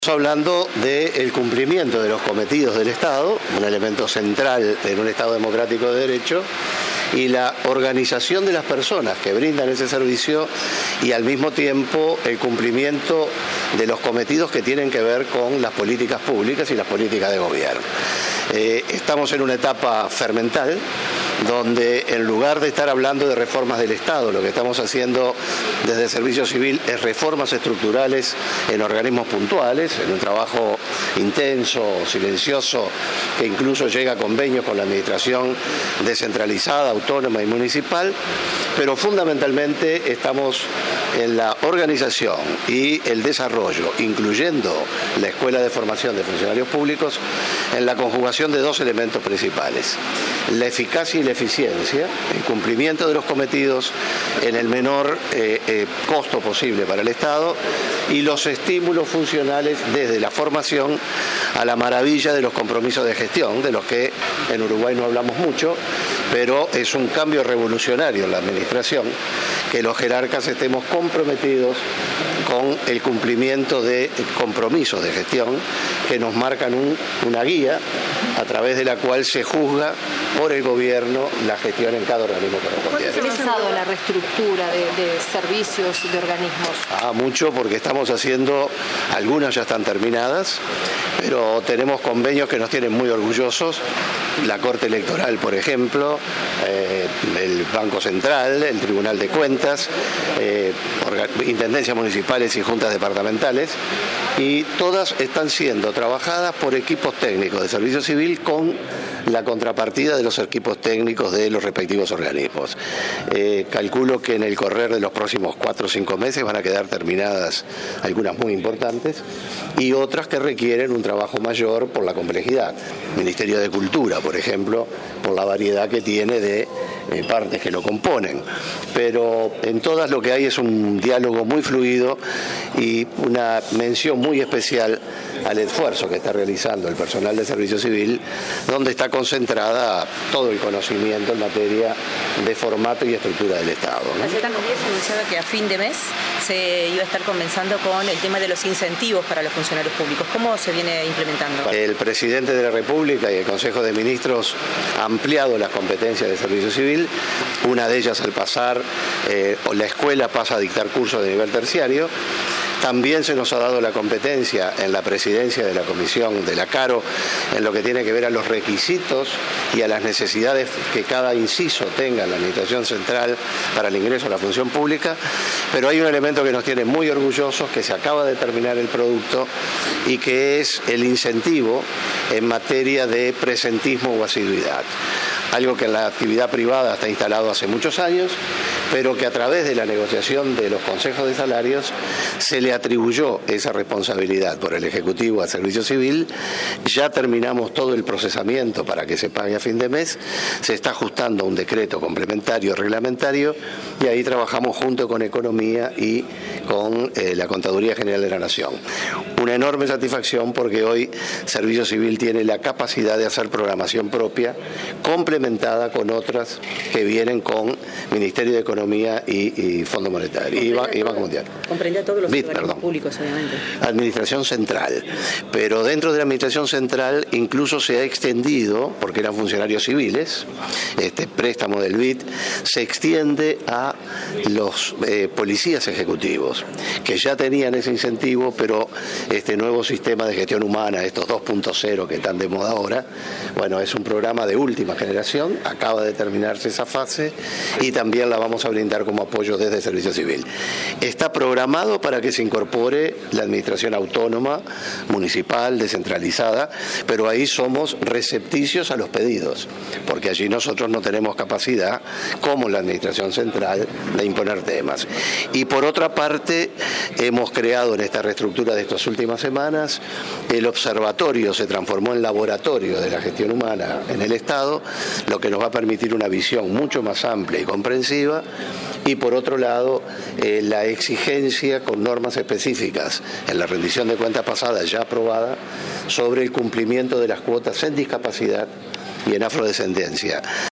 Estamos hablando del cumplimiento de los cometidos del Estado, un elemento central en un Estado democrático de derecho, y la organización de las personas que brindan ese servicio y al mismo tiempo el cumplimiento de los cometidos que tienen que ver con las políticas públicas y las políticas de gobierno. Estamos en una etapa fermental donde en lugar de estar hablando de reformas del Estado, lo que estamos haciendo desde el Servicio Civil es reformas estructurales en organismos puntuales, en un trabajo intenso, silencioso, que incluso llega a convenios con la administración descentralizada, autónoma y municipal, pero fundamentalmente estamos en la organización y el desarrollo, incluyendo la Escuela de Formación de Funcionarios Públicos, en la conjugación de dos elementos principales: la eficacia y la eficiencia, el cumplimiento de los cometidos en el menor costo posible para el Estado, y los estímulos funcionales desde la formación a la maravilla de los compromisos de gestión, de los que en Uruguay no hablamos mucho, pero es un cambio revolucionario en la administración que los jerarcas estemos comprometidos con el cumplimiento de compromisos de gestión que nos marcan una guía a través de la cual se juzga por el gobierno la gestión en cada organismo correspondiente. ¿Cuánto se ha avanzado la reestructura de servicios, de organismos? Mucho, porque estamos haciendo, algunas ya están terminadas, pero tenemos convenios que nos tienen muy orgullosos. La Corte Electoral, por ejemplo, el Banco Central, el Tribunal de Cuentas, intendencias municipales y juntas departamentales, y todas están siendo trabajadas por equipos técnicos de Servicio Civil con la contrapartida de los equipos técnicos de los respectivos organismos. Calculo que en el correr de los próximos 4 o 5 meses van a quedar terminadas algunas muy importantes y otras que requieren un trabajo mayor por la complejidad. Ministerio de Cultura, por ejemplo, por la variedad que tiene de partes que lo componen. Pero en todas lo que hay es un diálogo muy fluido y una mención muy especial al esfuerzo que está realizando el personal de Servicio Civil, donde está concentrada todo el conocimiento en materia de formato y estructura del Estado, ¿no? Ayer también se anunciaba que a fin de mes se iba a estar comenzando con el tema de los incentivos para los funcionarios públicos. ¿Cómo se viene implementando? El presidente de la República y el Consejo de Ministros ha ampliado las competencias de Servicio Civil. Una de ellas, al pasar, la escuela pasa a dictar cursos de nivel terciario. También se nos ha dado la competencia en la presidencia de la Comisión de la Caro en lo que tiene que ver a los requisitos y a las necesidades que cada inciso tenga en la Administración Central para el ingreso a la función pública, pero hay un elemento que nos tiene muy orgullosos, que se acaba de terminar el producto y que es el incentivo en materia de presentismo o asiduidad. Algo que en la actividad privada está instalado hace muchos años, pero que a través de la negociación de los consejos de salarios se le atribuyó esa responsabilidad por el Ejecutivo al Servicio Civil. Ya terminamos todo el procesamiento para que se pague a fin de mes, se está ajustando un decreto complementario reglamentario y ahí trabajamos junto con Economía y con la Contaduría General de la Nación. Una enorme satisfacción porque hoy Servicio Civil tiene la capacidad de hacer programación propia, complementada con otras que vienen con Ministerio de Economía y Fondo Monetario y Banco Mundial. Comprende a todos los organismos públicos, obviamente. Administración Central. Pero dentro de la Administración Central incluso se ha extendido, porque eran funcionarios civiles, este préstamo del BID se extiende a los policías ejecutivos, que ya tenían ese incentivo, pero este nuevo sistema de gestión humana, estos 2.0 que están de moda ahora, bueno, es un programa de última generación, acaba de terminarse esa fase y también la vamos a brindar como apoyo desde el Servicio Civil. Está programado para que se incorpore la administración autónoma, municipal, descentralizada, pero ahí somos recepticios a los pedidos, porque allí nosotros no tenemos capacidad, como la administración central, de imponer temas. Y por otra parte, hemos creado en esta reestructura de estas últimas semanas, el observatorio se transformó en laboratorio de la gestión humana en el Estado, lo que nos va a permitir una visión mucho más amplia y comprensiva, y por otro lado, la exigencia con normas específicas en la rendición de cuentas pasada ya aprobada sobre el cumplimiento de las cuotas en discapacidad y en afrodescendencia.